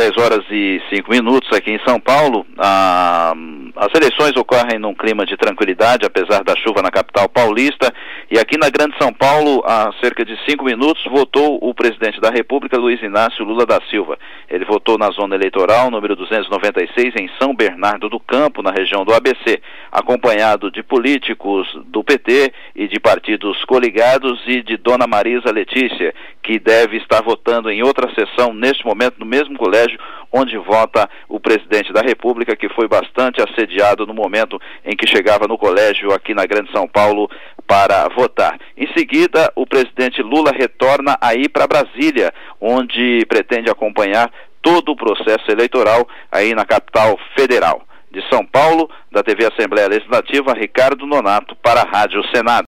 10h05 aqui em São Paulo. As eleições ocorrem num clima de tranquilidade, apesar da chuva na capital paulista. E aqui na Grande São Paulo, há cerca de 5 minutos, votou o presidente da República, Luiz Inácio Lula da Silva. Ele votou na zona eleitoral número 296, em São Bernardo do Campo, na região do ABC, acompanhado de políticos do PT e de partidos coligados e de Dona Marisa Letícia, que deve estar votando em outra sessão neste momento no mesmo colégio onde vota o presidente da República, que foi bastante assediado no momento em que chegava no colégio aqui na Grande São Paulo para votar. Em seguida, o presidente Lula retorna aí para Brasília, onde pretende acompanhar todo o processo eleitoral aí na capital federal. De São Paulo, da TV Assembleia Legislativa, Ricardo Nonato para a Rádio Senado.